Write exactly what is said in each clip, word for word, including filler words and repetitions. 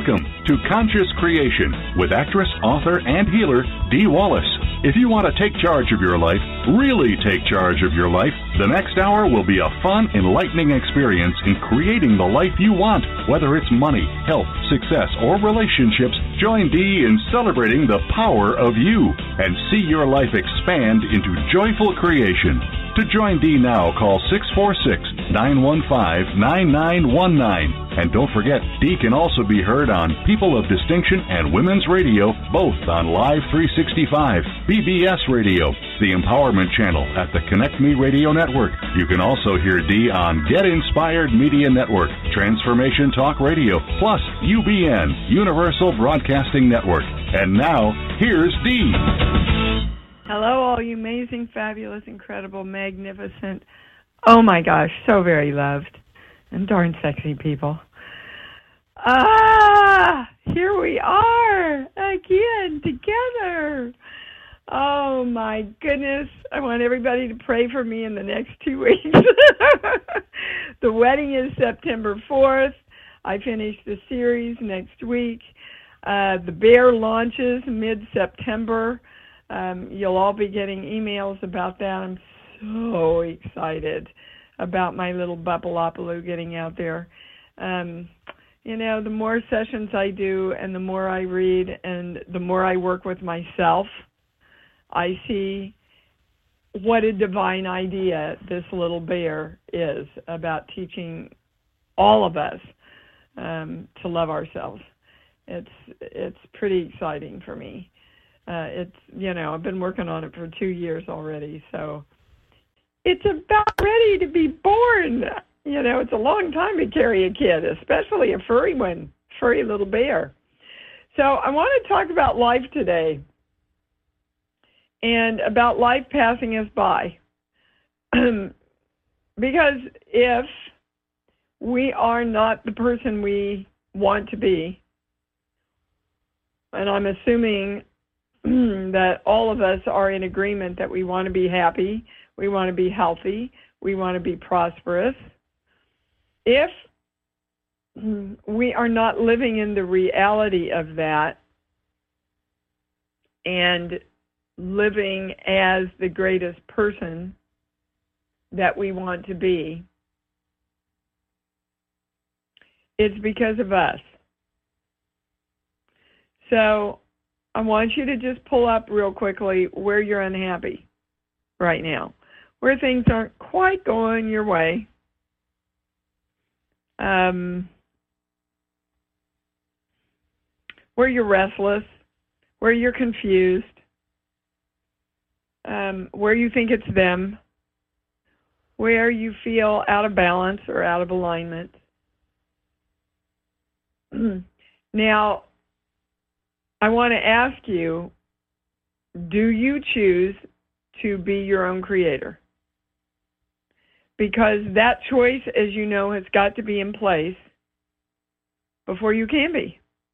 Welcome to Conscious Creation with actress, author, and healer Dee Wallace. If you want to take charge of your life, really take charge of your life, the next hour will be a fun, enlightening experience in creating the life you want. Whether it's money, health, success, or relationships, join Dee in celebrating the power of you and see your life expand into joyful creation. To join Dee now, call six four six, nine one five, nine nine one nine. And don't forget, Dee can also be heard on People of Distinction and Women's Radio, both on Live three sixty-five, B B S Radio, the Empowerment Channel at the Connect Me Radio Network. You can also hear Dee on Get Inspired Media Network, Transformation Talk Radio, plus U B N, Universal Broadcasting Network. And now, here's Dee. Hello, all you amazing, fabulous, incredible, magnificent, oh my gosh, so very loved, and darn sexy people. Ah, here we are again together. Oh my goodness, I want everybody to pray for me in the next two weeks. The wedding is September fourth. I finish the series next week. Uh, the Bear launches mid-September. Um, you'll all be getting emails about that. I'm so excited about my little Bubbleopaloo getting out there. Um, you know, the more sessions I do and the more I read and the more I work with myself, I see what a divine idea this little bear is about teaching all of us um, to love ourselves. It's it's pretty exciting for me. Uh, it's, you know, I've been working on it for two years already, so it's about ready to be born. You know, it's a long time to carry a kid, especially a furry one, furry little bear. So I want to talk about life today and about life passing us by. Because if we are not the person we want to be, and I'm assuming that all of us are in agreement that we want to be happy, we want to be healthy, we want to be prosperous. If we are not living in the reality of that and living as the greatest person that we want to be, it's because of us. So I want you to just pull up real quickly where you're unhappy right now, where things aren't quite going your way. Um, where you're restless, where you're confused, um, where you think it's them, where you feel out of balance or out of alignment. Now, I want to ask you, do you choose to be your own creator? Because that choice, as you know, has got to be in place before you can be.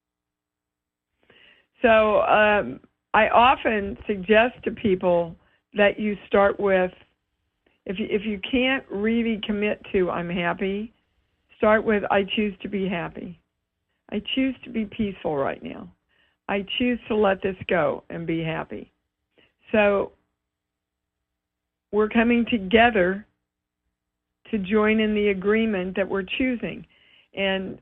So um, I often suggest to people that you start with, if you, if you can't really commit to I'm happy, start with I choose to be happy. I choose to be peaceful right now. I choose to let this go and be happy. So we're coming together to join in the agreement that we're choosing. And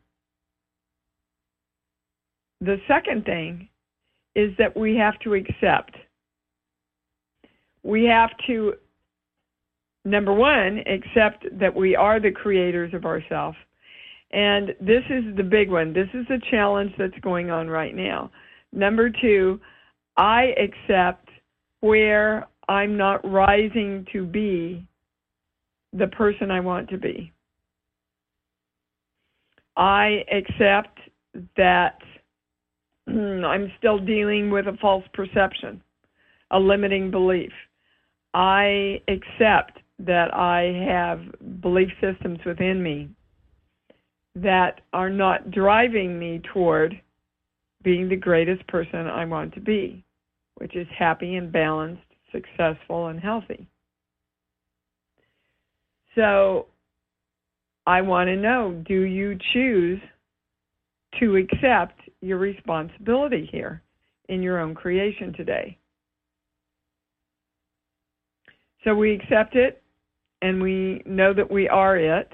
the second thing is that we have to accept. We have to, number one, accept that we are the creators of ourselves. And this is the big one. This is the challenge that's going on right now. Number two, I accept where I'm not rising to be the person I want to be. I accept that I'm still dealing with a false perception, a limiting belief. I accept that I have belief systems within me that are not driving me toward being the greatest person I want to be, which is happy and balanced, successful and healthy. So I want to know, do you choose to accept your responsibility here in your own creation today. So we accept it, and we know that we are it.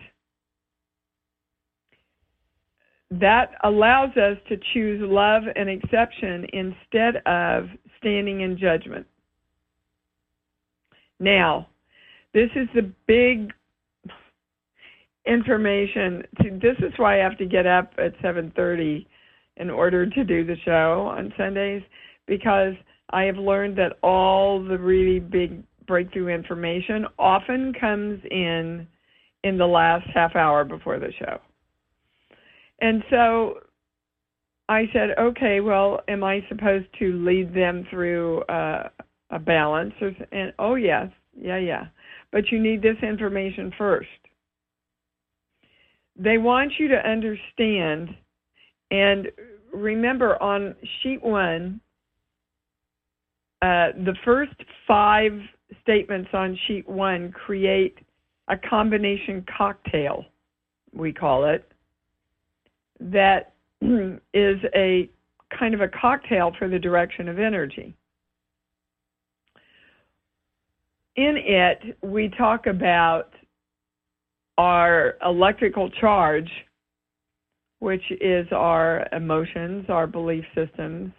That allows us to choose love and acceptance instead of standing in judgment. Now, this is the big information. This is why I have to get up at seven thirty in order to do the show on Sundays, because I have learned that all the really big breakthrough information often comes in in the last half hour before the show. And so I said, okay, well, am I supposed to lead them through uh, a balance? Or, and oh, yes, yeah, yeah. But you need this information first. They want you to understand, and remember on sheet one, uh, the first five statements on sheet one create a combination cocktail, we call it, that is a kind of a cocktail for the direction of energy. In it, we talk about our electrical charge, which is our emotions, our belief systems,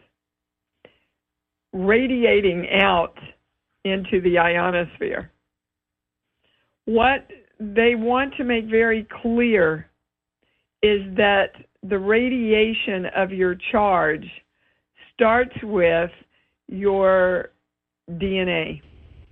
radiating out into the ionosphere. What they want to make very clear is that the radiation of your charge starts with your D N A.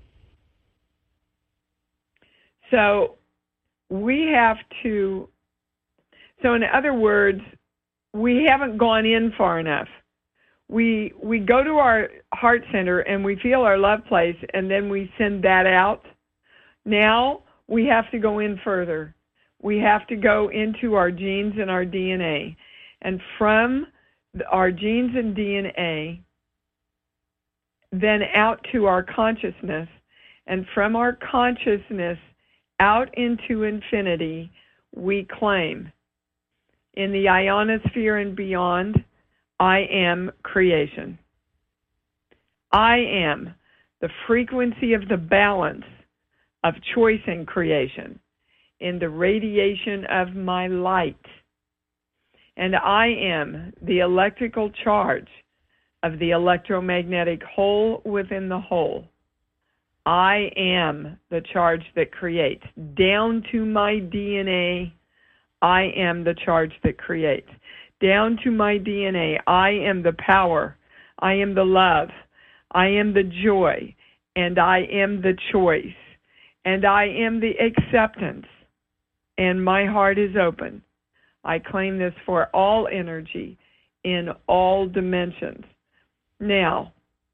So we have to, so in other words, we haven't gone in far enough. We we go to our heart center and we feel our love place, and then we send that out. Now we have to go in further. We have to go into our genes and our D N A. And from our genes and D N A, then out to our consciousness. And from our consciousness out into infinity, we claim, in the ionosphere and beyond, I am creation. I am the frequency of the balance of choice and creation in the radiation of my light. And I am the electrical charge of the electromagnetic whole within the whole. I am the charge that creates. Down to my D N A, I am the charge that creates. Down to my D N A, I am the power. I am the love. I am the joy. And I am the choice. And I am the acceptance. And my heart is open. I claim this for all energy in all dimensions. Now,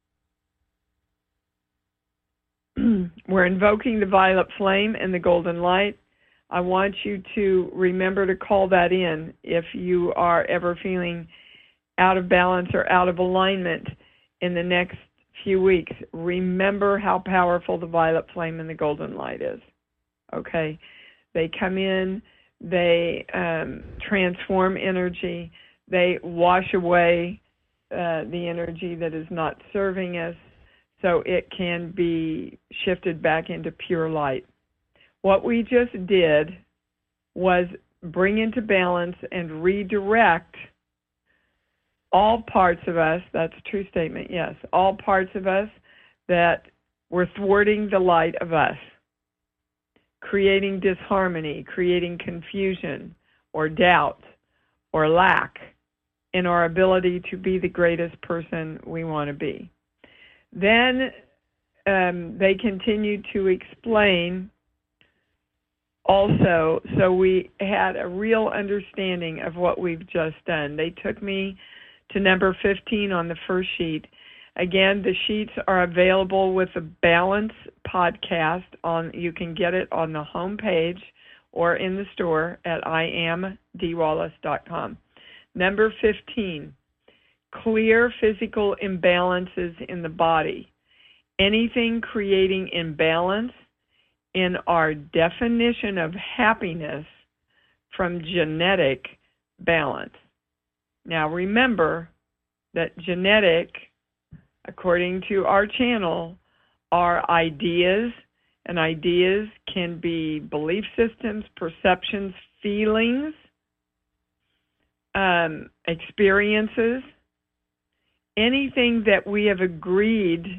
we're invoking the violet flame and the golden light. I want you to remember to call that in if you are ever feeling out of balance or out of alignment in the next few weeks. Remember how powerful the violet flame and the golden light is. Okay? They come in, they um, transform energy, they wash away uh, the energy that is not serving us, so it can be shifted back into pure light. What we just did was bring into balance and redirect all parts of us, that's a true statement, yes, all parts of us that were thwarting the light of us, creating disharmony, creating confusion or doubt or lack in our ability to be the greatest person we want to be. Then um, they continue to explain also, so we had a real understanding of what we've just done. They took me to number fifteen on the first sheet. Again, the sheets are available with the Balance podcast. On you can get it on the home page or in the store at I am d wallace dot com. Number fifteen, clear physical imbalances in the body. Anything creating imbalance in our definition of happiness from genetic balance. Now remember that genetic, according to our channel, are ideas, and ideas can be belief systems, perceptions, feelings, um, experiences, anything that we have agreed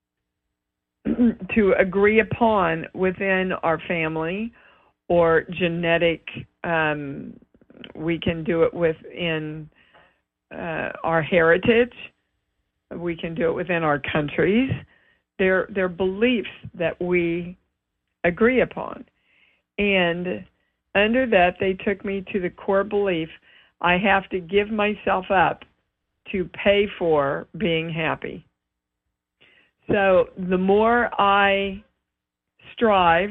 to agree upon within our family or genetic. Um, we can do it within uh, our heritage. We can do it within our countries. They're, they're beliefs that we agree upon. And under that, they took me to the core belief, I have to give myself up to pay for being happy. So the more I strive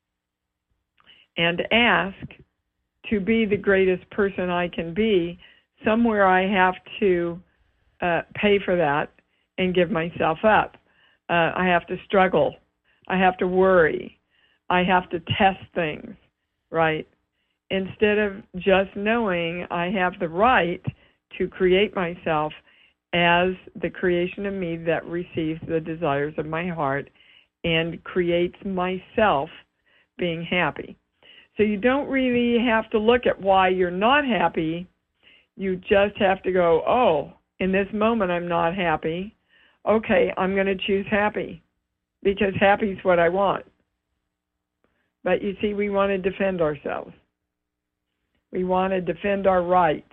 and ask to be the greatest person I can be, somewhere I have to uh, pay for that and give myself up. Uh, I have to struggle. I have to worry. I have to test things, right? Instead of just knowing I have the right to create myself as the creation of me that receives the desires of my heart and creates myself being happy. So you don't really have to look at why you're not happy. You just have to go, oh, in this moment I'm not happy. Okay, I'm going to choose happy because happy is what I want. But you see, we want to defend ourselves. We want to defend our right.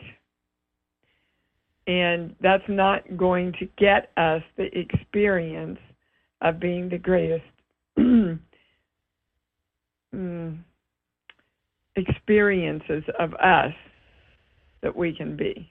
And that's not going to get us the experience of being the greatest experiences of us that we can be.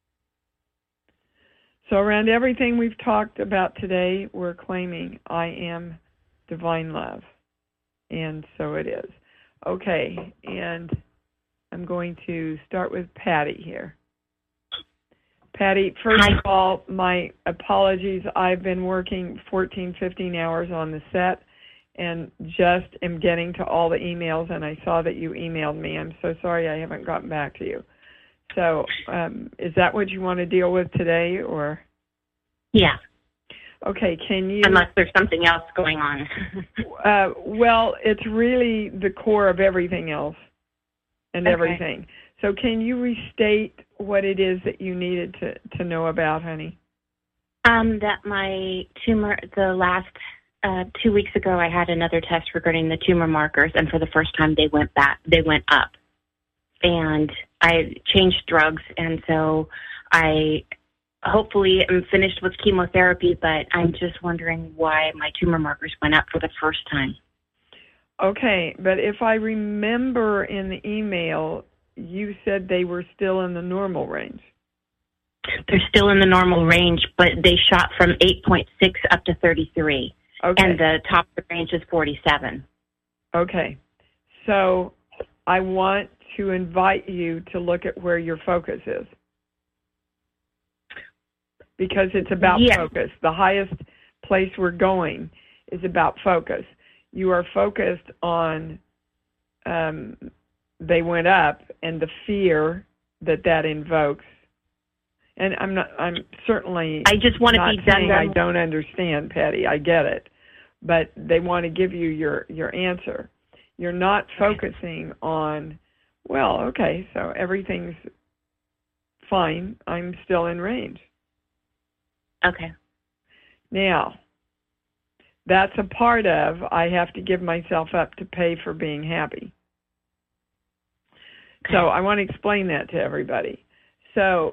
So around everything we've talked about today, we're claiming I am divine love. And so it is. Okay, and I'm going to start with Patty here. Patty, first Hi. of all, my apologies. I've been working fourteen, fifteen hours on the set and just am getting to all the emails, and I saw that you emailed me. I'm so sorry I haven't gotten back to you. So um, is that what you want to deal with today, or? Yeah. Okay, can you... Unless there's something else going on. uh, well, it's really the core of everything else and Okay. everything. So can you restate what it is that you needed to, to know about, honey? Um, that my tumor, the last uh, two weeks ago, I had another test regarding the tumor markers, and for the first time, they went back. They went up, and I changed drugs, and so I hopefully am finished with chemotherapy. But I'm just wondering why my tumor markers went up for the first time. Okay, but if I remember in the email, you said they were still in the normal range. They're still in the normal range, but they shot from eight point six up to thirty-three. Okay. And the top of the range is forty-seven. Okay. So I want to invite you to look at where your focus is. Because it's about Yes. focus. The highest place we're going is about focus. You are focused on um, they went up and the fear that that invokes. And I'm not. I'm certainly. I just want to not be done. saying I don't understand, Patty. I get it, but they want to give you your your answer. You're not focusing on. Well, okay, so everything's fine. I'm still in range. Okay. Now, that's a part of I have to give myself up to pay for being happy. Okay. So I want to explain that to everybody. So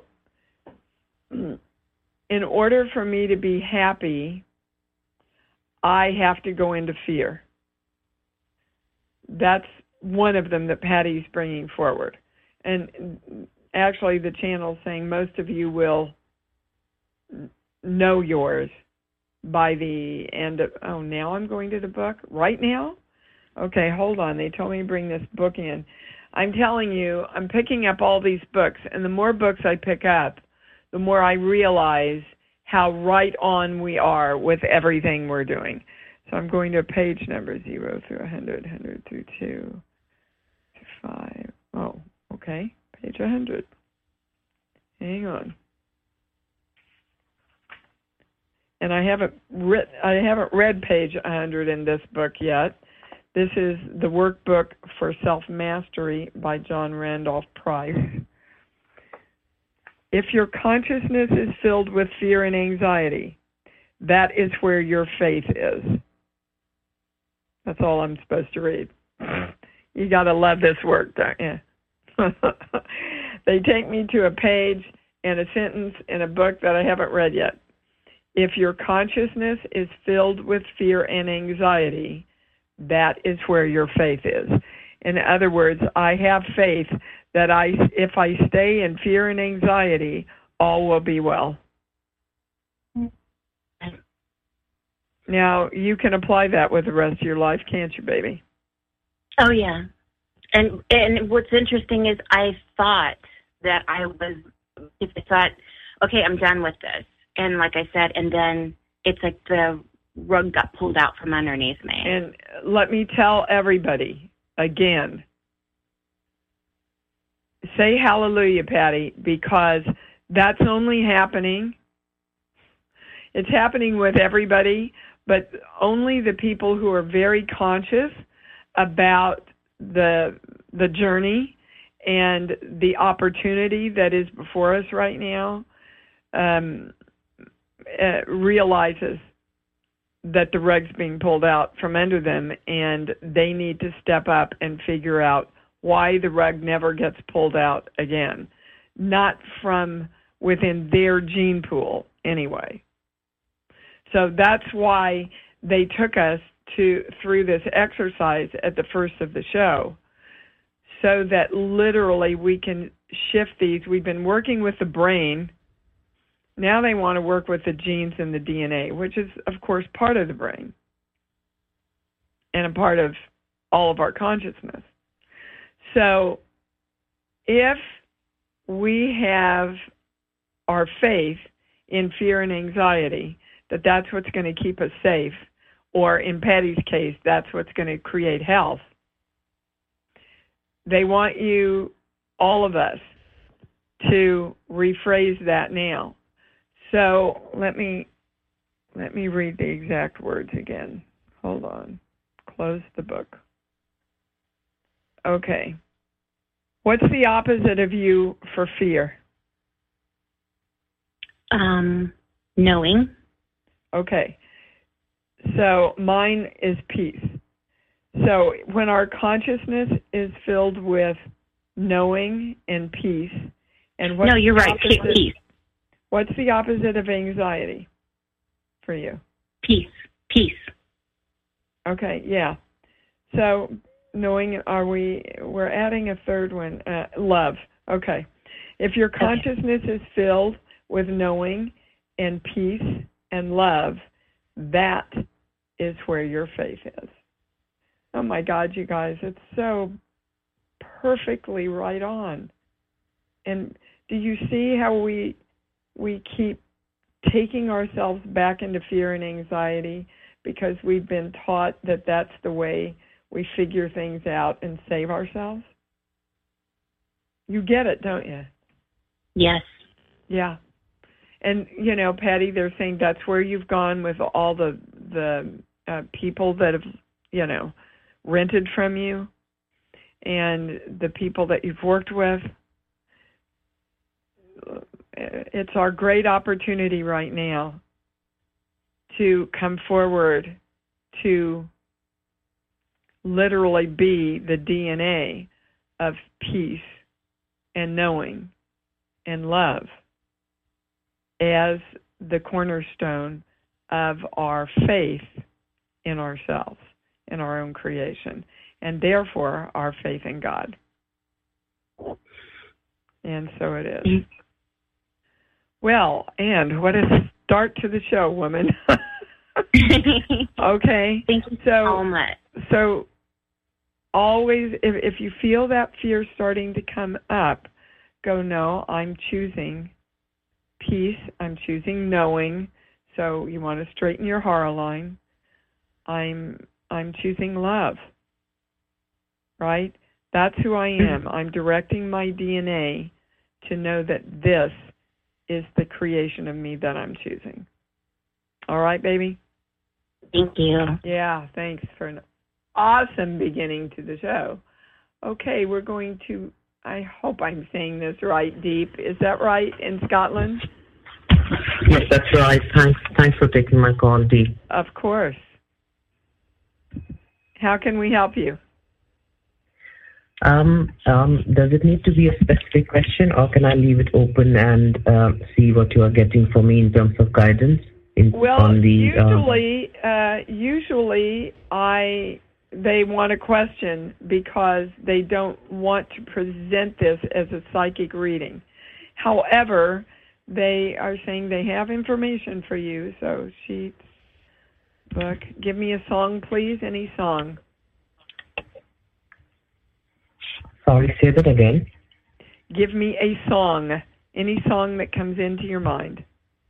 in order for me to be happy, I have to go into fear. That's one of them that Patty's bringing forward. And actually the channel's saying most of you will know yours by the end of, oh, now I'm going to the book? Right now? Okay, hold on. They told me to bring this book in. I'm telling you, I'm picking up all these books, and the more books I pick up, the more I realize how right on we are with everything we're doing. So I'm going to page number zero through one hundred, one hundred through two, to five. Oh, okay, page one hundred. Hang on. And I haven't writ- I haven't read page one hundred in this book yet. This is the workbook for self-mastery by John Randolph Price. If your consciousness is filled with fear and anxiety, that is where your faith is. That's all I'm supposed to read. You got to love this work, don't you? They take me to a page and a sentence in a book that I haven't read yet. If your consciousness is filled with fear and anxiety, that is where your faith is. In other words, I have faith that I, if I stay in fear and anxiety, all will be well. Now, you can apply that with the rest of your life, can't you, baby? Oh, yeah. And and what's interesting is I thought that I was, if I thought, okay, I'm done with this. And like I said, and then it's like the rug got pulled out from underneath me. And let me tell everybody again, say hallelujah, Patty, because that's only happening. It's happening with everybody, but only the people who are very conscious about the the journey and the opportunity that is before us right now um, uh, realizes that the rug's being pulled out from under them, and they need to step up and figure out why the rug never gets pulled out again. Not from within their gene pool, anyway. So that's why they took us to through this exercise at the first of the show, so that literally we can shift these. We've been working with the brain. Now they want to work with the genes and the D N A, which is, of course, part of the brain and a part of all of our consciousness. So if we have our faith in fear and anxiety, that that's what's going to keep us safe, or in Patty's case, that's what's going to create health, they want you, all of us, to rephrase that now. So let me let me read the exact words again. Hold on. Close the book. Okay. What's the opposite of you for fear? Um, knowing. Okay. So mine is peace. So when our consciousness is filled with knowing and peace, and what's no, you're right. opposite, peace. What's the opposite of anxiety for you? Peace. Peace. Okay. Yeah. So knowing, are we? We're adding a third one. Uh, love. Okay. If your consciousness okay. is filled with knowing and peace and love, that is where your faith is. Oh my God, you guys, it's so perfectly right on. And do you see how we we keep taking ourselves back into fear and anxiety because we've been taught that that's the way we figure things out and save ourselves? You get it, don't you? Yes. Yeah. And, you know, Patty, they're saying that's where you've gone with all the the uh, people that have, you know, rented from you and the people that you've worked with. It's our great opportunity right now to come forward to literally be the D N A of peace and knowing and love as the cornerstone of our faith in ourselves, in our own creation, and therefore our faith in God. And so it is. Well, and what a start to the show, woman. Okay. Thank you so, so much. So always, if, if you feel that fear starting to come up, go, no, I'm choosing peace. I'm choosing knowing. So you want to straighten your horror line. I'm I'm choosing love. Right? That's who I am. I'm directing my D N A to know that this is the creation of me that I'm choosing. All right, baby? Thank you. Yeah, thanks for an awesome beginning to the show. Okay, we're going to, I hope I'm saying this right, Deep. Is that right, in Scotland? Yes, that's right. Thanks, thanks for taking my call, Dee. Of course. How can we help you? Um, um, does it need to be a specific question, or can I leave it open and uh, see what you are getting for me in terms of guidance? In, Well, on the, usually, uh, uh, usually I they want a question because they don't want to present this as a psychic reading. However, they are saying they have information for you. So sheets, book. Give me a song, please. Any song. Sorry, say that again. Give me a song. Any song that comes into your mind.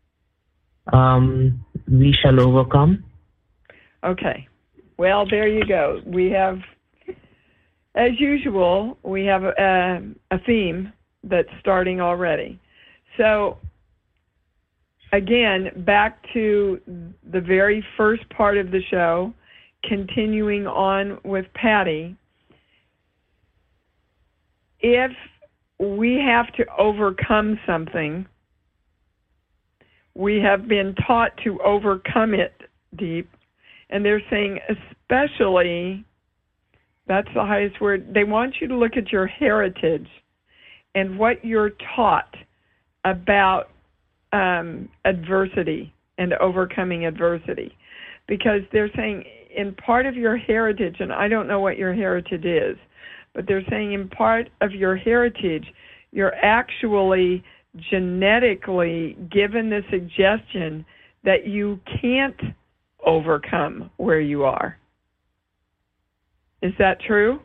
Um, We Shall Overcome. Okay. Well, there you go. We have, as usual, we have a, a theme that's starting already. So, again, back to the very first part of the show, continuing on with Patty. If we have to overcome something, we have been taught to overcome it, Deep. And they're saying especially, that's the highest word, they want you to look at your heritage and what you're taught about um, adversity and overcoming adversity. Because they're saying in part of your heritage, and I don't know what your heritage is, but they're saying in part of your heritage, you're actually genetically given the suggestion that you can't overcome where you are. Is that true?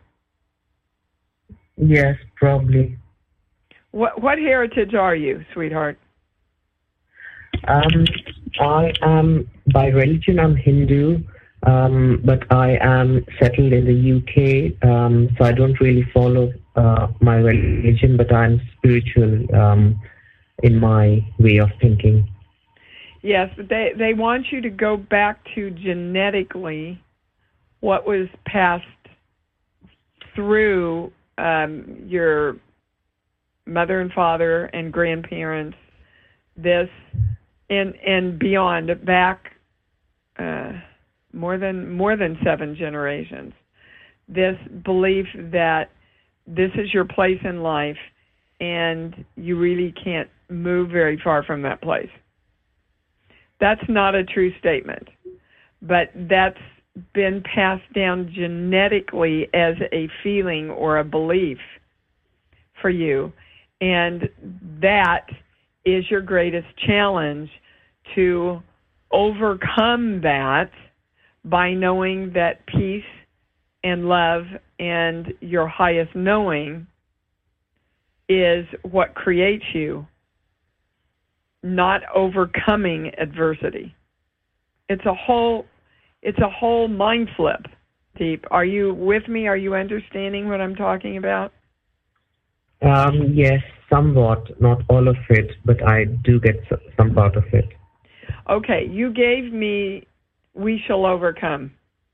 Yes, probably. What what heritage are you, sweetheart? Um, I am, by religion, I'm Hindu, um, but I am settled in the U K, um, so I don't really follow uh, my religion, but I'm spiritual um, in my way of thinking. Yes, but they, they want you to go back to genetically what was passed through um, your mother and father and grandparents, this and and beyond, back uh, more than more than seven generations. This belief that this is your place in life, and you really can't move very far from that place. That's not a true statement, but that's been passed down genetically as a feeling or a belief for you. And that is your greatest challenge, to overcome that by knowing that peace and love and your highest knowing is what creates you, not overcoming adversity. It's a whole it's a whole mind flip, Deep. Are you with me? Are you understanding what I'm talking about? Um, yes, somewhat, not all of it, but I do get some part of it. Okay, you gave me We Shall Overcome.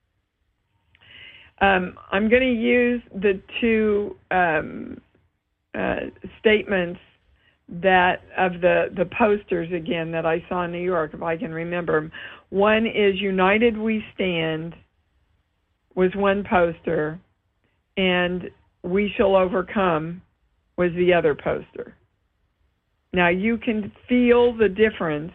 Um, I'm going to use the two um, uh, statements that of the, the posters again that I saw in New York, if I can remember. One is United We Stand was one poster, and We Shall Overcome was the other poster. Now you can feel the difference.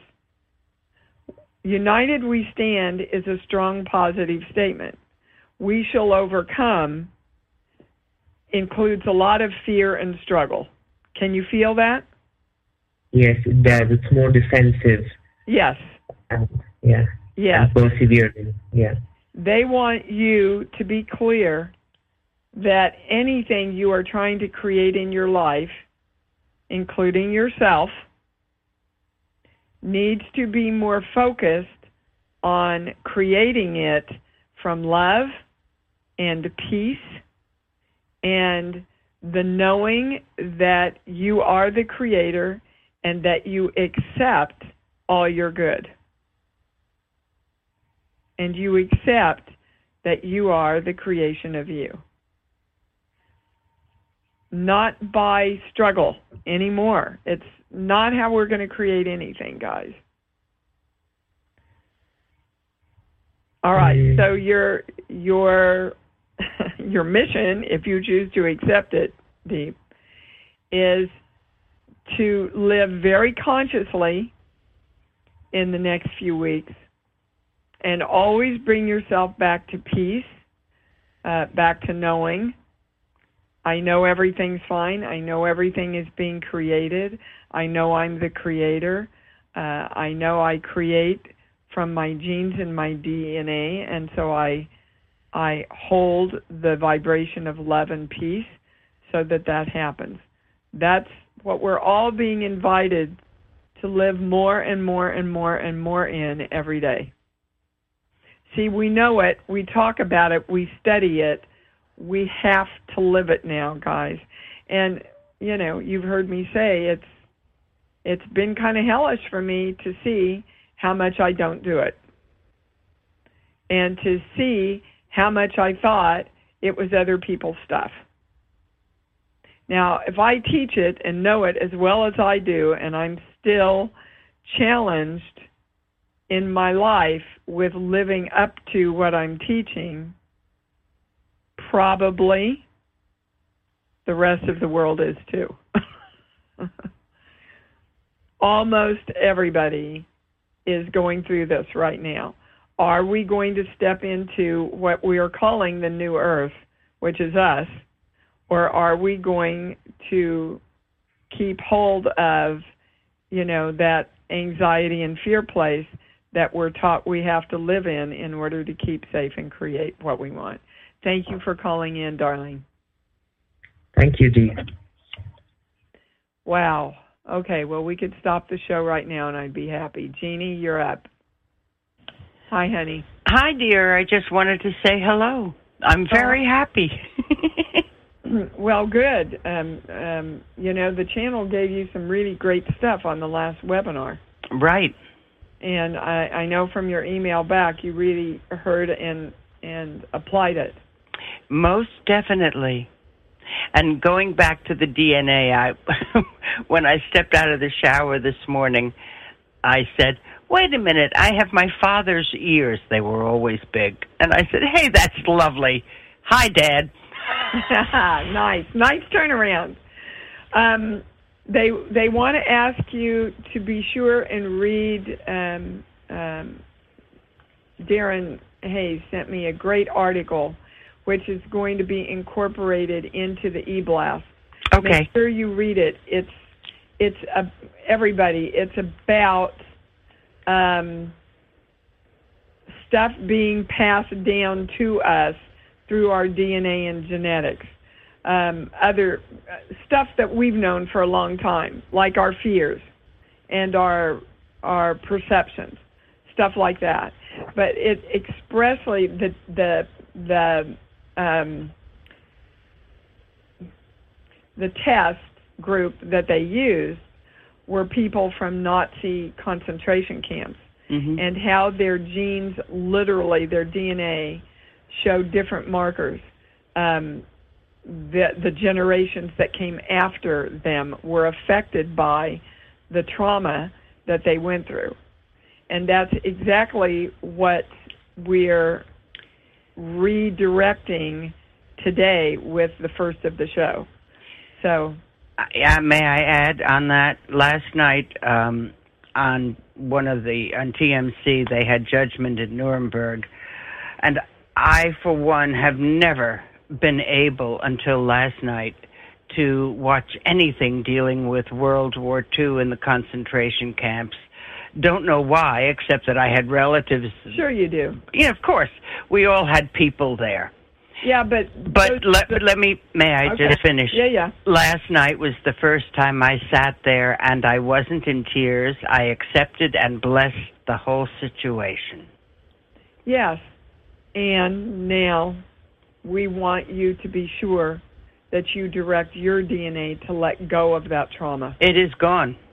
United We Stand is a strong positive statement. We Shall Overcome includes a lot of fear and struggle. Can you feel that? Yes, it does. It's more defensive. Yes. And, yeah. Yes. And persevering. Yeah. They want you to be clear that anything you are trying to create in your life, including yourself, needs to be more focused on creating it from love and peace and the knowing that you are the creator and that you accept all your good. And you accept that you are the creation of you. Not by struggle anymore. It's not how we're going to create anything, guys. All right, so your your your mission, if you choose to accept it, Deep, is to live very consciously in the next few weeks and always bring yourself back to peace, uh, back to knowing, I know everything's fine. I know everything is being created. I know I'm the creator. Uh, I know I create from my genes and my D N A, and so I I hold the vibration of love and peace so that that happens. That's what we're all being invited to live more and more and more and more in every day. See, we know it, we talk about it, we study it, we have to live it now, guys. And, you know, you've heard me say it's it's been kind of hellish for me to see how much I don't do it. And to see how much I thought it was other people's stuff. Now, if I teach it and know it as well as I do, and I'm still challenged in my life with living up to what I'm teaching, probably the rest of the world is too. Almost everybody is going through this right now. Are we going to step into what we are calling the new earth, which is us, or are we going to keep hold of, you know, that anxiety and fear place that we're taught we have to live in in order to keep safe and create what we want? Thank you for calling in, darling. Thank you, Dee. Wow. Okay, well, we could stop the show right now, and I'd be happy. Jeannie, you're up. Hi, honey. Hi, dear. I just wanted to say hello. I'm very oh. happy. Well, good. Um, um, you know, the channel gave you some really great stuff on the last webinar. Right. And I, I know from your email back you really heard and and applied it. Most definitely. And going back to the D N A, I, when I stepped out of the shower this morning, I said, wait a minute, I have my father's ears. They were always big. And I said, hey, that's lovely. Hi, Dad. Nice. Nice turnaround. Um, they they want to ask you to be sure and read, um, um, Darren Hayes sent me a great article which is going to be incorporated into the e-blast. Okay. Make sure you read it. It's it's a, everybody. It's about um, stuff being passed down to us through our D N A and genetics. Um, other uh, stuff that we've known for a long time, like our fears and our our perceptions, stuff like that. But it expressly the the the um, the test group that they used were people from Nazi concentration camps, mm-hmm. and how their genes, literally their D N A, showed different markers. Um, the the generations that came after them were affected by the trauma that they went through. And that's exactly what we're redirecting today with the first of the show. So, yeah, may I add on that? Last night um, on one of the on T M C, they had judgment in Nuremberg, and I, for one, have never been able until last night to watch anything dealing with World War Two in the concentration camps. Don't know why, except that I had relatives. Sure you do. Yeah, of course. We all had people there. Yeah, but... But those, let, the, let me, may I okay. just finish? Yeah, yeah. Last night was the first time I sat there, and I wasn't in tears. I accepted and blessed the whole situation. Yes. And now we want you to be sure that you direct your D N A to let go of that trauma. It is gone.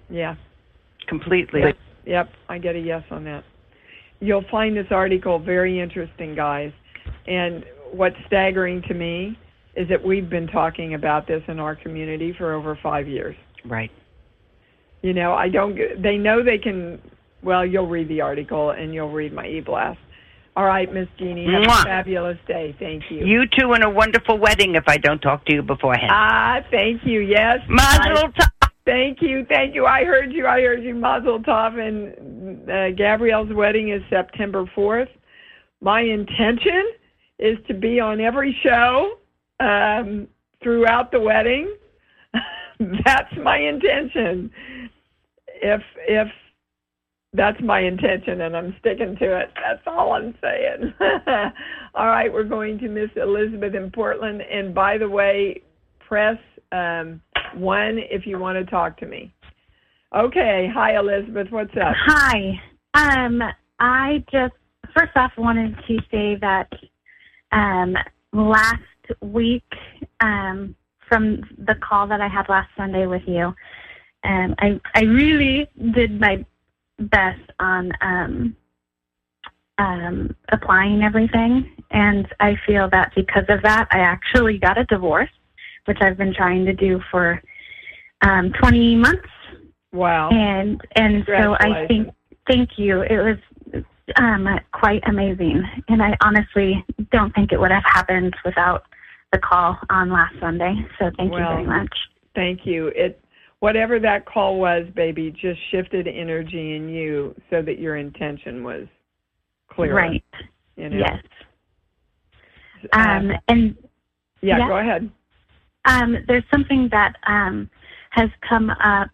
Yeah. Completely. Yep. Yep, I get a yes on that. You'll find this article very interesting, guys. And what's staggering to me is that we've been talking about this in our community for over five years. Right. You know, I don't, they know they can, well, you'll read the article and you'll read my e-blast. All right, Miss Jeannie, have Mwah. a fabulous day. Thank you. You two in a wonderful wedding if I don't talk to you beforehand. Ah, thank you, yes. Mazel tov. Thank you, thank you. I heard you, I heard you. Mazel tov. And uh, Gabrielle's wedding is September fourth. My intention is to be on every show um, throughout the wedding. That's my intention. If if that's my intention, and I'm sticking to it, that's all I'm saying. All right, we're going to Miss Elizabeth in Portland. And by the way, press um, one if you want to talk to me. Okay. Hi, Elizabeth. What's up? Hi. Um, I just first off wanted to say that um, last week, um, from the call that I had last Sunday with you, um, I I really did my best on um, um, applying everything, and I feel that because of that, I actually got a divorce, which I've been trying to do for um, twenty months. Wow. And and so I think, thank you. It was um, quite amazing. And I honestly don't think it would have happened without the call on last Sunday. So thank well, you very much. Thank you. It whatever that call was, baby, just shifted energy in you so that your intention was clear. Right. You know? Yes. Um, and yeah, yeah, go ahead. Um, there's something that um, has come up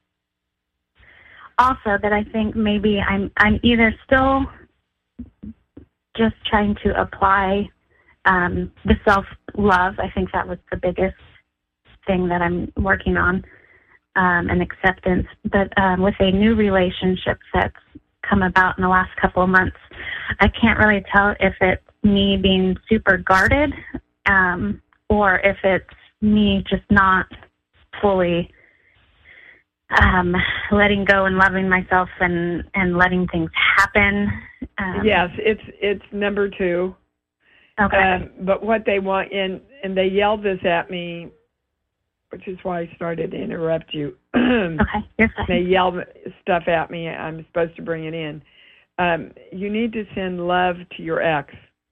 also that I think maybe I'm I'm either still just trying to apply um, the self-love. I think that was the biggest thing that I'm working on, um, and acceptance. But um, with a new relationship that's come about in the last couple of months, I can't really tell if it's me being super guarded um, or if it's me just not fully um, letting go and loving myself and, and letting things happen. Um, yes, it's it's number two. Okay. Um, but what they want, and, and they yelled this at me, which is why I started to interrupt you. Okay, you're fine. They yelled stuff at me. I'm supposed to bring it in. Um, you need to send love to your ex.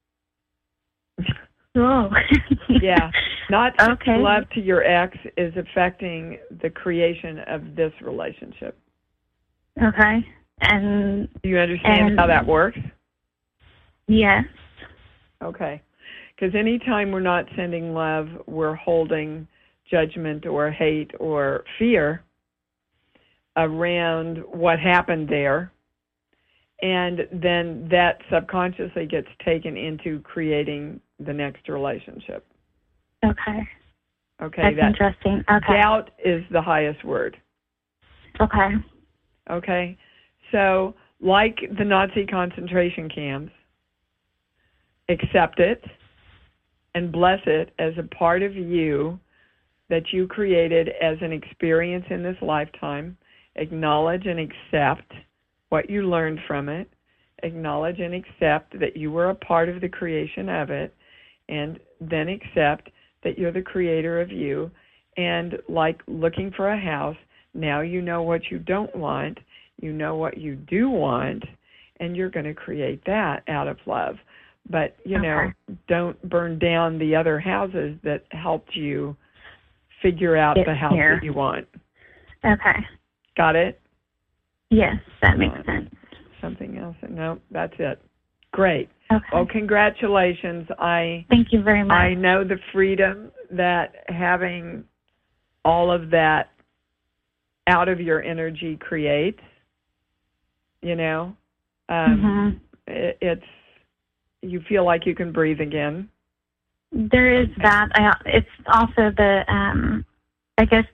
Oh. Yeah. Not okay. Love to your ex is affecting the creation of this relationship. Okay. And do you understand and, how that works? Yes. Okay. Because anytime we're not sending love, we're holding judgment or hate or fear around what happened there. And then that subconsciously gets taken into creating the next relationship. Okay. Okay. That's that, interesting. Okay. Doubt is the highest word. Okay. Okay. So, like the Nazi concentration camps, accept it and bless it as a part of you that you created as an experience in this lifetime. Acknowledge and accept what you learned from it. Acknowledge and accept that you were a part of the creation of it, and then accept that you're the creator of you. And like looking for a house, now you know what you don't want, you know what you do want, and you're going to create that out of love. But, you okay. know, don't burn down the other houses that helped you figure out Get the house here. that you want. Okay. Got it? Yes, that makes sense. Something else? No, that's it. Great. Okay. Well, congratulations. I Thank you very much. I know the freedom that having all of that out of your energy creates. You know, um, mm-hmm. it, it's you feel like you can breathe again. There is that. I, it's also the, um, I guess,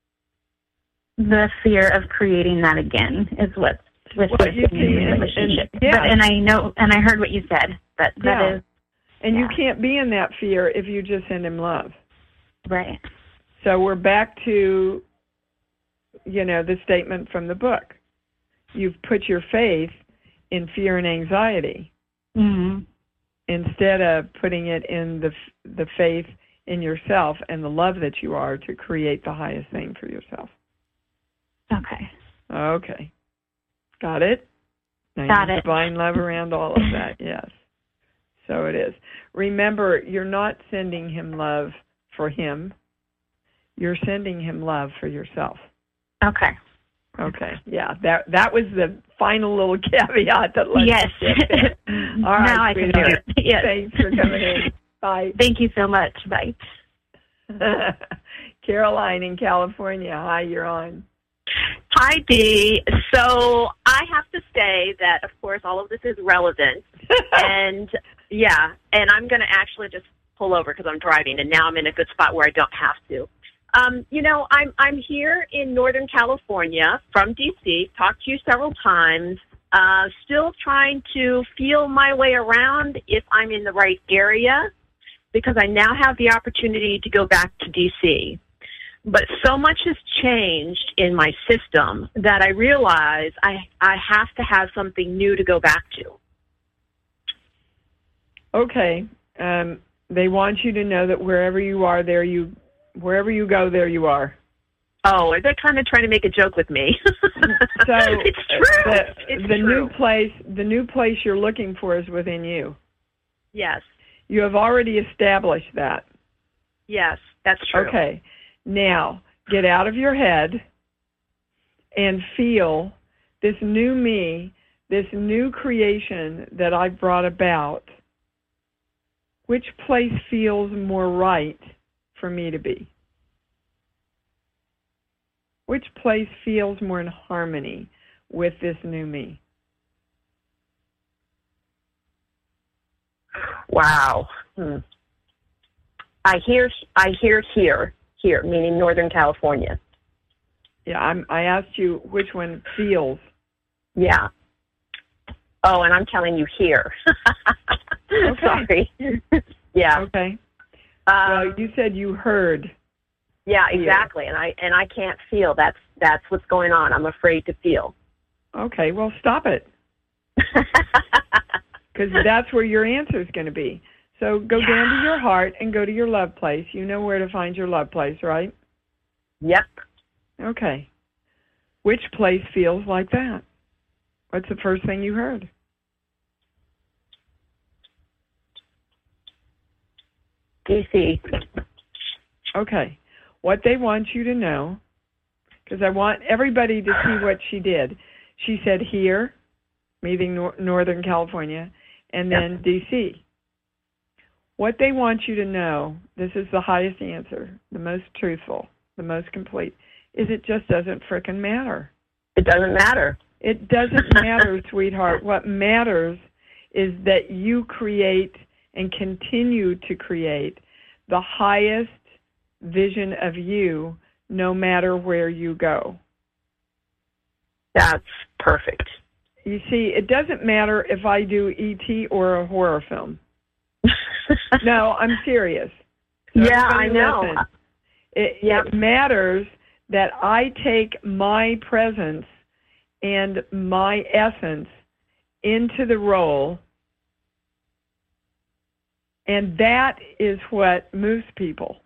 the fear of creating that again is what's with well, this you see, relationship. And, and, yeah. But, and I know, and I heard what you said. But that yeah. is, and yeah. you can't be in that fear if you just send him love. Right. So we're back to you know, the statement from the book. You've put your faith in fear and anxiety Mm-hmm. instead of putting it in the the faith in yourself and the love that you are to create the highest thing for yourself. Okay. Okay. Got it? Now Got you it. divine love around all of that, yes. So it is. Remember, you're not sending him love for him. You're sending him love for yourself. Okay. Okay. Yeah, that that was the final little caveat that let Yes. us get there. All right, Now I can do sweetheart. it. Yes. Thanks for coming in. Bye. Thank you so much. Bye. Caroline in California. Hi, you're on. Hi, Dee. So I have to say that, of course, all of this is relevant. and, yeah, and I'm going to actually just pull over because I'm driving, and now I'm in a good spot where I don't have to. Um, you know, I'm I'm here in Northern California from D C, talked to you several times, uh, still trying to feel my way around if I'm in the right area, because I now have the opportunity to go back to D C. But so much has changed in my system that I realize I, I have to have something new to go back to. Okay. Um, they want you to know that wherever you are, there you, wherever you go, there you are. Oh, they're kind of trying to make a joke with me. So it's true. The, it's the true. new place, the new place you're looking for is within you. Yes. You have already established that. Yes, that's true. Okay. Now, get out of your head and feel this new me, this new creation that I've brought about. Which place feels more right for me to be? Which place feels more in harmony with this new me? Wow. Hmm. I hear, I hear here, here, meaning Northern California. Yeah, I'm, I asked you which one feels. Yeah. Oh, and I'm telling you here. Okay. Sorry. Yeah. Okay. Um, Well, you said you heard. yeah, feel. exactly. And I and I can't feel. That's that's what's going on. I'm afraid to feel. Okay, well, stop it, because that's where your answer is going to be. So go Yeah. down to your heart and go to your love place. You know where to find your love place, right? Yep. Okay. Which place feels like that? What's the first thing you heard? D C. Okay. What they want you to know, because I want everybody to see what she did. She said here, meaning nor- Northern California, and then Yep. D C. What they want you to know, this is the highest answer, the most truthful, the most complete, is it just doesn't frickin' matter. It doesn't matter. It doesn't matter, sweetheart. What matters is that you create and continue to create the highest vision of you no matter where you go. That's perfect. You see, it doesn't matter if I do E T or a horror film. No, I'm serious. So yeah, I everybody know. listen. It, Yep. it matters that I take my presence and my essence into the role, and that is what moves people.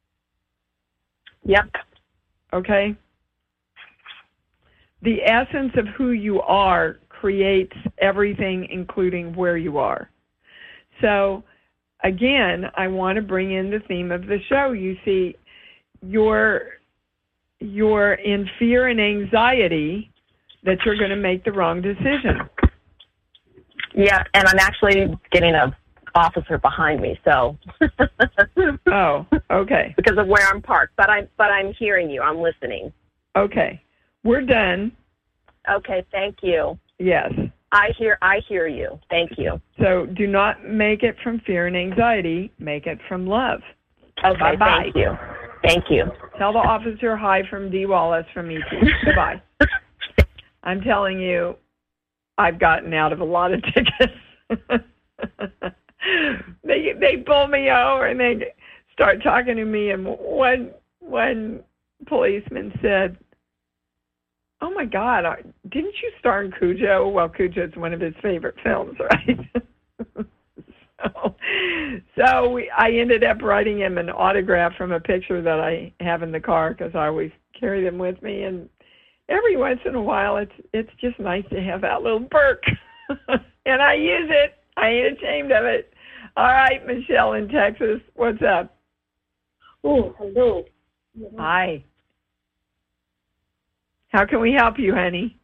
Yep. Okay? The essence of who you are creates everything, including where you are. So, again, I want to bring in the theme of the show. You see, you're, you're in fear and anxiety that you're going to make the wrong decision. Yeah, and I'm actually getting a officer behind me, so Oh, okay. because of where I'm parked. But I'm but I'm hearing you. I'm listening. Okay. We're done. Okay, thank you. Yes. I hear I hear you. Thank you. So do not make it from fear and anxiety. Make it from love. Okay, Bye-bye. thank you. Thank you. Tell the officer hi from Dee Wallace from E T. Goodbye. I'm telling you, I've gotten out of a lot of tickets. they they pull me over and they start talking to me, and one one policeman said, oh my God, I- didn't you star in Cujo? Well, Cujo's one of his favorite films, right? so so we, I ended up writing him an autograph from a picture that I have in the car because I always carry them with me. And every once in a while, it's it's just nice to have that little perk. And I use it. I ain't ashamed of it. All right, Michelle in Texas, what's up? Oh, hello. Hi. How can we help you, honey?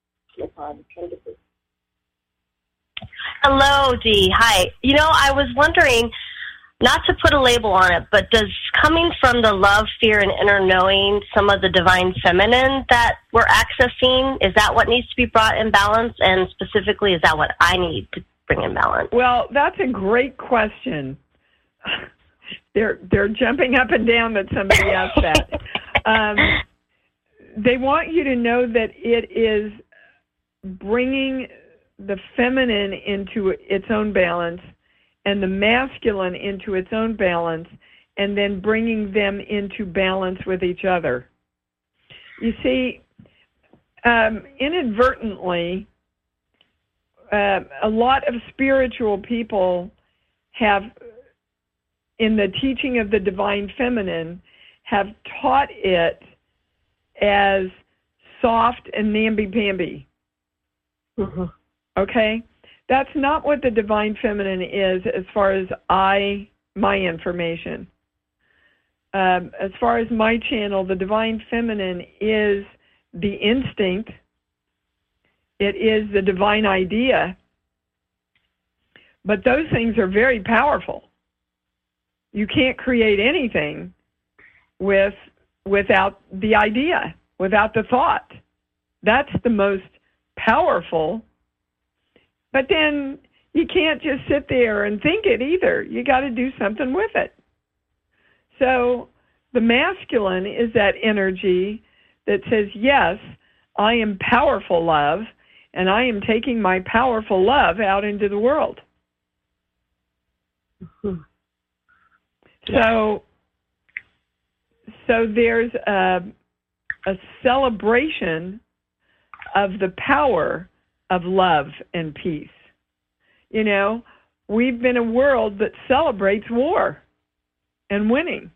Hello, Dee. Hi. You know, I was wondering, not to put a label on it, but does coming from the love, fear, and inner knowing some of the divine feminine that we're accessing, is that what needs to be brought in balance? And specifically, is that what I need to bring in balance? Well, that's a great question. They're they're jumping up and down that somebody asked that. Um, they want you to know that it is bringing the feminine into its own balance and the masculine into its own balance, and then bringing them into balance with each other. You see, um, inadvertently, uh, a lot of spiritual people have, in the teaching of the divine feminine, have taught it as soft and namby-pamby. Mm-hmm. Okay? That's not what the divine feminine is as far as I, my information. Um, as far as my channel, the divine feminine is the instinct. It is the divine idea. But those things are very powerful. You can't create anything with without the idea, without the thought. That's the most powerful. But then you can't just sit there and think it either. You got to do something with it. So the masculine is that energy that says, yes, I am powerful love, and I am taking my powerful love out into the world. Mm-hmm. So, so there's a, a celebration of the power of love and peace. You know, we've been a world that celebrates war and winning.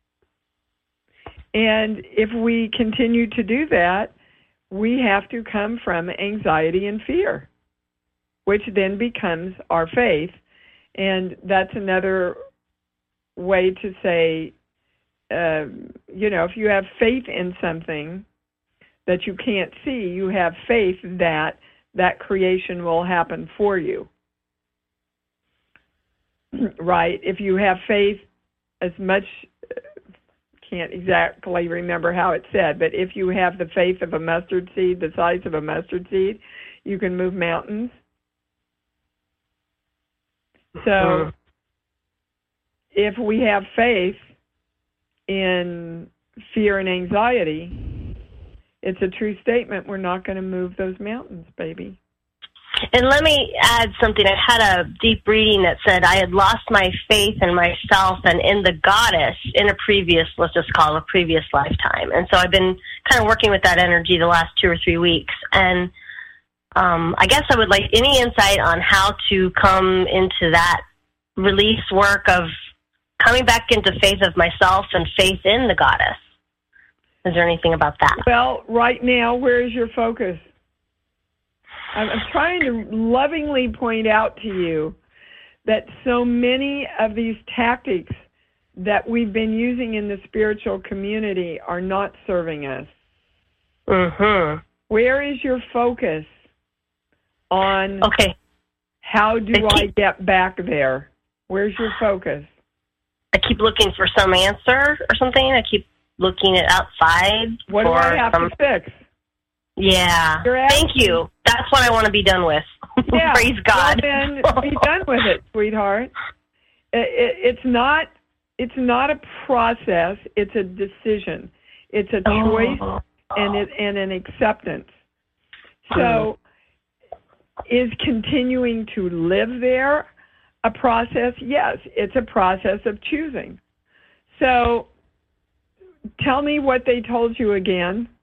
And if we continue to do that, we have to come from anxiety and fear, which then becomes our faith. And that's another way to say, uh, you know, if you have faith in something that you can't see, you have faith that that creation will happen for you. Right? If you have faith as much, can't exactly remember how it's said, but if you have the faith of a mustard seed, the size of a mustard seed, you can move mountains. So if we have faith in fear and anxiety, it's a true statement. We're not going to move those mountains, baby. And let me add something. I had a deep reading that said I had lost my faith in myself and in the goddess in a previous, let's just call it a previous lifetime. And so I've been kind of working with that energy the last two or three weeks. And um, I guess I would like any insight on how to come into that release work of coming back into faith of myself and faith in the goddess. Is there anything about that? Well, right now, where is your focus? I'm trying to lovingly point out to you that so many of these tactics that we've been using in the spiritual community are not serving us. Mm-hmm. Where is your focus on okay. how do I, keep, I get back there? Where's your focus? I keep looking for some answer or something. I keep looking at outside. What do I have some, to fix? Yeah. Thank you. That's what I want to be done with. Yeah. Praise God. Well, then be done with it, sweetheart. It, it, it's not. It's not a process. It's a decision. It's a choice oh. and it, and an acceptance. So, is continuing to live there a process? Yes, it's a process of choosing. So, tell me what they told you again.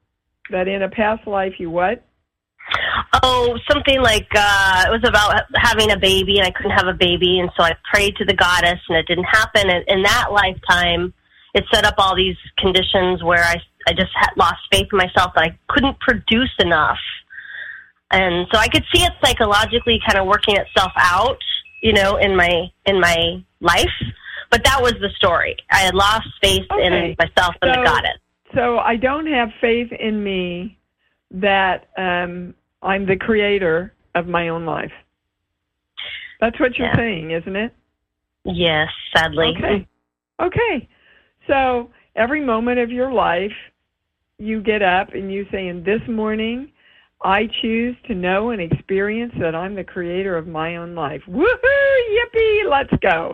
That in a past life you what? Oh, something like uh, it was about having a baby, and I couldn't have a baby, and so I prayed to the goddess, and it didn't happen. And in that lifetime, it set up all these conditions where I, I just had lost faith in myself that I couldn't produce enough. And so I could see it psychologically kind of working itself out, you know, in my in my life. But that was the story. I had lost faith okay. in myself and so, the goddess. So I don't have faith in me that um, I'm the creator of my own life. That's what you're yeah. saying, isn't it? Yes, sadly. Okay. Okay. So every moment of your life, you get up and you say, in this morning, I choose to know and experience that I'm the creator of my own life. Woohoo! Yippee! Let's go.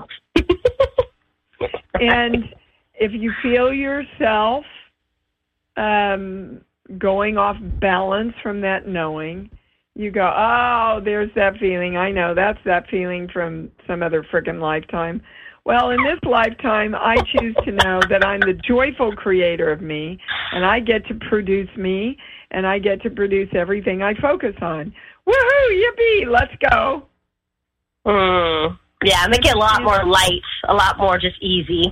And if you feel yourself um, going off balance from that knowing, you go, oh, there's that feeling. I know that's that feeling from some other frickin' lifetime. Well, in this lifetime, I choose to know that I'm the joyful creator of me, and I get to produce me, and I get to produce everything I focus on. Woohoo! Yippee! Let's go. Mm. Yeah, make it a lot more light, a lot more just easy.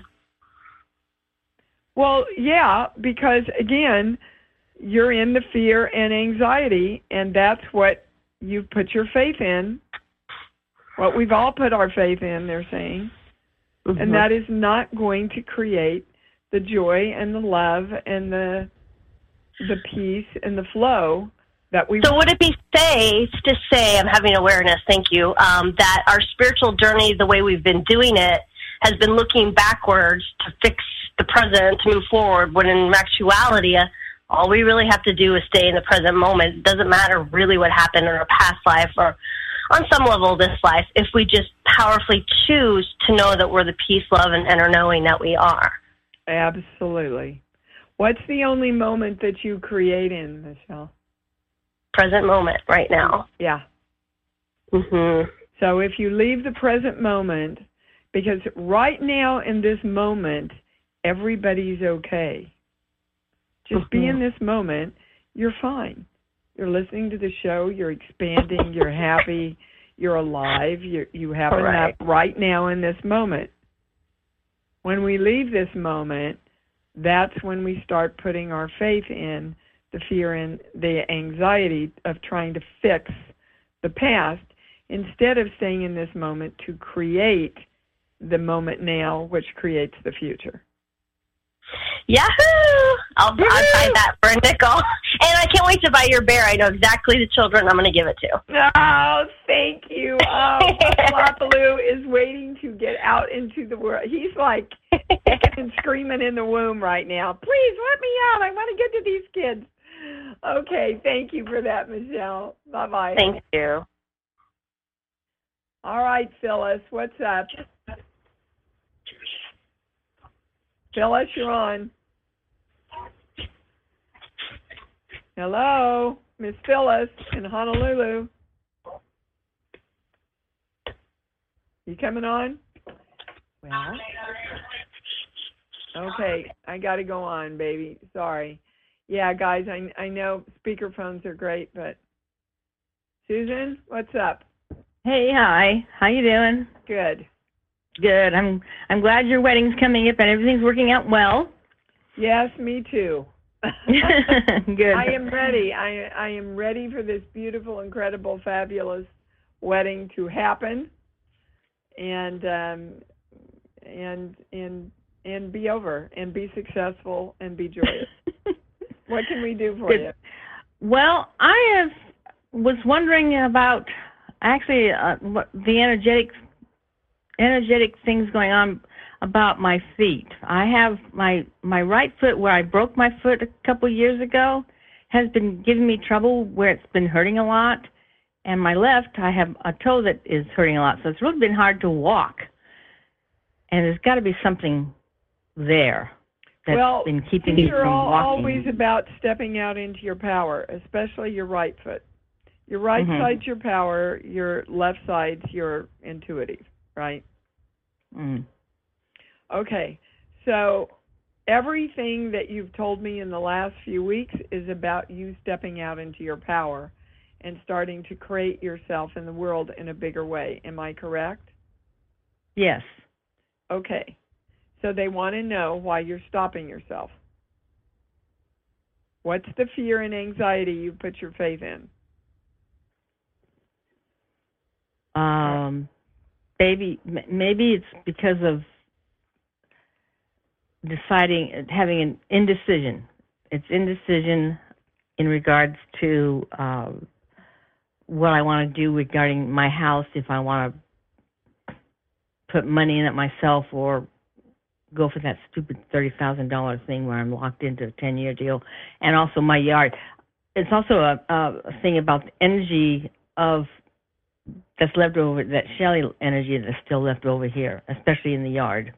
Well, yeah, because, again, you're in the fear and anxiety, and that's what you put your faith in, what we've all put our faith in, they're saying. Mm-hmm. And that is not going to create the joy and the love and the the peace and the flow that we... So would it be safe to say, I'm having awareness, thank you, um, that our spiritual journey, the way we've been doing it, has been looking backwards to fix the present, to move forward, when in actuality, uh, all we really have to do is stay in the present moment. It doesn't matter really what happened in our past life or on some level this life, if we just powerfully choose to know that we're the peace, love, and inner knowing that we are. Absolutely. What's the only moment that you create in, Michelle? Present moment, right now. Yeah. Mm-hmm. So if you leave the present moment, because right now in this moment, everybody's okay. Just mm-hmm. be in this moment, you're fine. You're listening to the show, you're expanding, you're happy, you're alive, you're, you have right. enough right now in this moment. When we leave this moment, that's when we start putting our faith in the fear and the anxiety of trying to fix the past instead of staying in this moment to create the moment now, which creates the future. Yahoo! I'll, I'll buy that for a nickel. And I can't wait to buy your bear. I know exactly the children I'm going to give it to. Oh, thank you. Oh, Baloo is waiting to get out into the world. He's like kicking and screaming in the womb right now. Please let me out. I want to get to these kids. Okay, thank you for that, Michelle. Bye-bye. Thank you. All right, Phyllis, what's up? Phyllis, you're on. Hello, Miss Phyllis in Honolulu. You coming on? Well, okay, I got to go on, baby. Sorry. Yeah, guys, I I know speakerphones are great, but Susan, what's up? Hey, hi. How you doing? Good. Good. I'm I'm glad your wedding's coming up and everything's working out well. Yes, me too. Good. I am ready. I I am ready for this beautiful, incredible, fabulous wedding to happen, and um, and and and be over, and be successful, and be joyous. What can we do for Good. you? Well, I have, was wondering about actually uh, what the energetic energetic things going on about my feet. I have my my right foot where I broke my foot a couple of years ago has been giving me trouble where it's been hurting a lot, and my left I have a toe that is hurting a lot, so it's really been hard to walk. And there's got to be something there that's well, been keeping me from all, walking. Always about stepping out into your power, especially your right foot. Your right mm-hmm. side's your power, your left side's your intuitive, right? Mm. Okay, so everything that you've told me in the last few weeks is about you stepping out into your power and starting to create yourself in the world in a bigger way. Am I correct? Yes. Okay. So they want to know why you're stopping yourself. What's the fear and anxiety you put your faith in? Um, maybe maybe it's because of deciding, having an indecision. It's indecision in regards to uh, what I want to do regarding my house, if I want to put money in it myself or go for that stupid thirty thousand dollars thing where I'm locked into a ten-year deal, and also my yard. It's also a, a thing about the energy of that's left over, that Shelley energy that's still left over here, especially in the yard.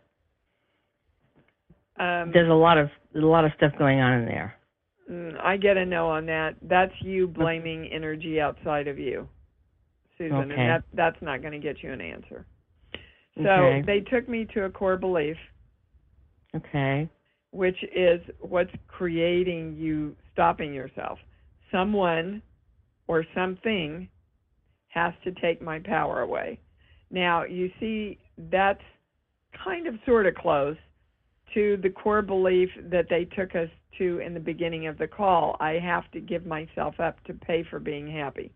Um, There's a lot of a lot of stuff going on in there. I get a no on that. That's you blaming energy outside of you, Susan, okay. and that that's not going to get you an answer. So okay. they took me to a core belief. Okay. Which is what's creating you stopping yourself. Someone or something has to take my power away. Now, you see, that's kind of sort of close to the core belief that they took us to in the beginning of the call. I have to give myself up to pay for being happy.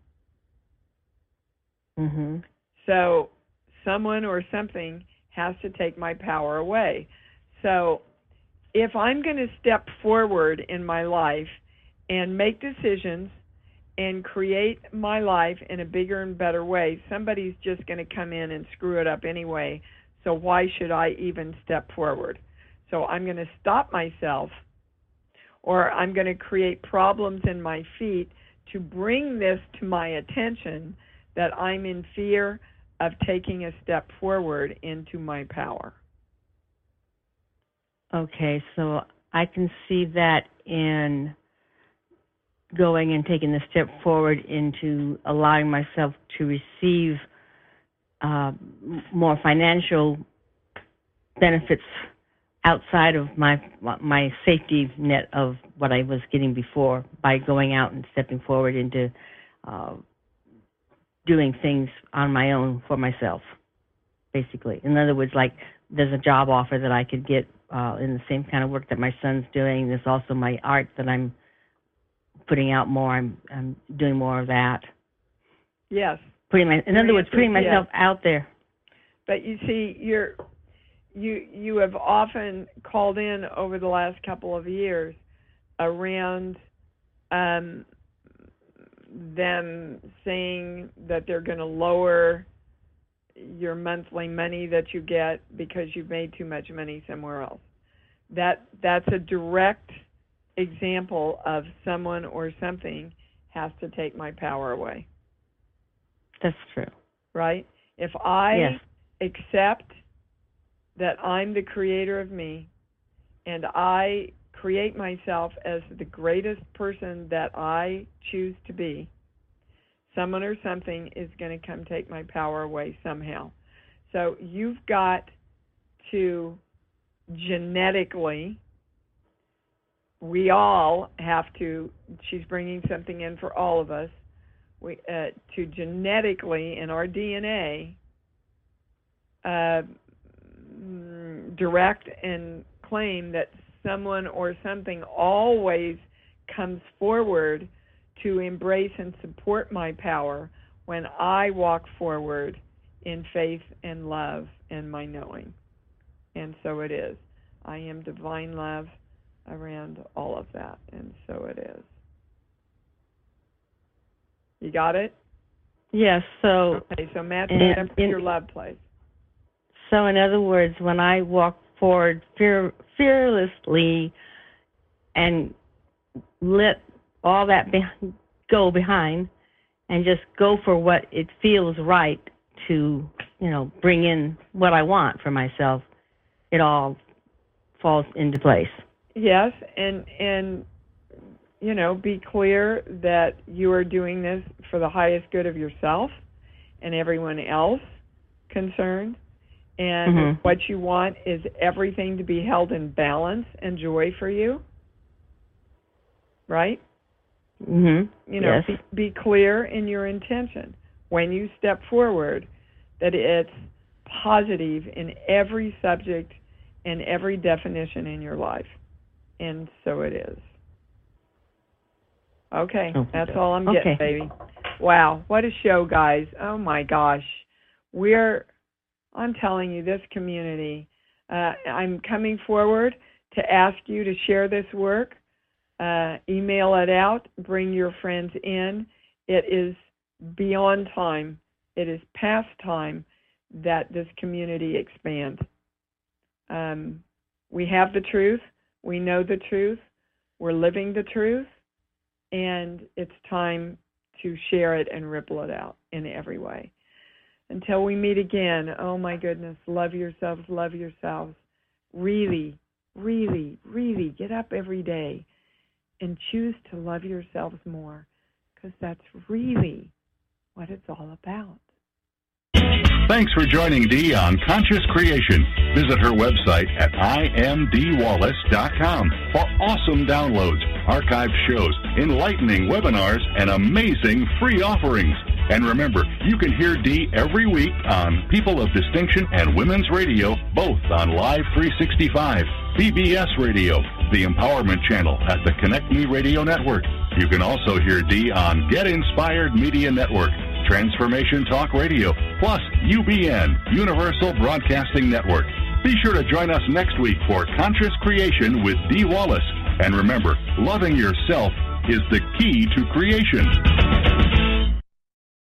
Mm-hmm. So someone or something has to take my power away. So if I'm going to step forward in my life and make decisions and create my life in a bigger and better way, somebody's just going to come in and screw it up anyway. So why should I even step forward? So I'm going to stop myself, or I'm going to create problems in my feet to bring this to my attention that I'm in fear of taking a step forward into my power. Okay, so I can see that in going and taking the step forward into allowing myself to receive uh, more financial benefits outside of my my safety net of what I was getting before by going out and stepping forward into uh, doing things on my own for myself, basically. In other words, like there's a job offer that I could get uh, in the same kind of work that my son's doing. There's also my art that I'm putting out more. I'm, I'm doing more of that. Yes. Putting my, in other words, putting myself yes. out there. But you see, you're you you have often called in over the last couple of years around um, them saying that they're going to lower your monthly money that you get because you've made too much money somewhere else. That that's a direct example of someone or something has to take my power away. That's true. Right? If I yes. accept that I'm the creator of me and I create myself as the greatest person that I choose to be, someone or something is going to come take my power away somehow. So you've got to genetically, we all have to, she's bringing something in for all of us, we uh, to genetically, in our D N A, uh, direct and claim that someone or something always comes forward to embrace and support my power when I walk forward in faith and love and my knowing. And so it is. I am divine love around all of that, and so it is. You got it? Yes, so... Okay, so match that up with your love place. So in other words, when I walk forward fear, fearlessly and let all that be, go behind and just go for what it feels right to, you know, bring in what I want for myself, it all falls into place. Yes, and and you know, be clear that you are doing this for the highest good of yourself and everyone else concerned, And Mhm. what you want is everything to be held in balance and joy for you, right? Mhm. You know, Yes. be, be clear in your intention when you step forward that it's positive in every subject and every definition in your life. And so it is. Okay, Oh, that's all I'm getting, okay. baby. Wow, what a show, guys. Oh, my gosh. We're, I'm telling you, this community, uh, I'm coming forward to ask you to share this work. Uh, email it out. Bring your friends in. It is beyond time. It is past time that this community expand. Um, we have the truth. We know the truth. We're living the truth. And it's time to share it and ripple it out in every way. Until we meet again, oh my goodness, love yourselves, love yourselves. Really, really, really get up every day and choose to love yourselves more, because that's really what it's all about. Thanks for joining Dee on Conscious Creation. Visit her website at I am Dee Wallace dot com for awesome downloads, archived shows, enlightening webinars, and amazing free offerings. And remember, you can hear Dee every week on People of Distinction and Women's Radio, both on Live three sixty-five, P B S Radio, the Empowerment Channel at the Connect Me Radio Network. You can also hear Dee on Get Inspired Media Network, Transformation Talk Radio, plus U B N, Universal Broadcasting Network. Be sure to join us next week for Conscious Creation with Dee Wallace. And remember, loving yourself is the key to creation.